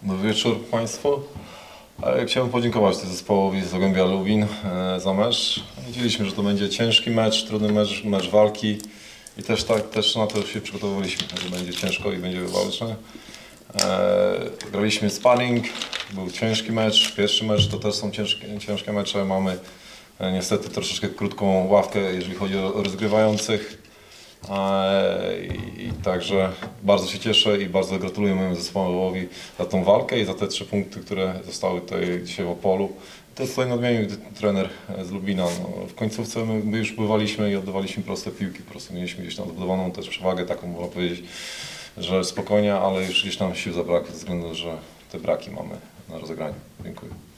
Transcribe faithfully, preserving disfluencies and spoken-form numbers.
Dobry wieczór Państwu. Chciałbym podziękować zespołowi z Zagłębia Lubin za mecz. Wiedzieliśmy, że to będzie ciężki mecz, trudny mecz, mecz walki i też tak też na to się przygotowywaliśmy, że będzie ciężko i będzie walczne. Graliśmy sparring, był ciężki mecz, pierwszy mecz to też są ciężkie, ciężkie mecze. Mamy niestety troszeczkę krótką ławkę, jeżeli chodzi o rozgrywających. I, I także bardzo się cieszę i bardzo gratuluję mojemu zespołowi za tą walkę i za te trzy punkty, które zostały tutaj dzisiaj w Opolu. To jest tutaj nadmienił trener z Lubina. No, w końcówce my, my już pływaliśmy i oddawaliśmy proste piłki, po prostu mieliśmy gdzieś tam zbudowaną też przewagę, taką można powiedzieć, że spokojnie, ale już gdzieś nam sił zabrakło ze względu, że te braki mamy na rozegraniu. Dziękuję.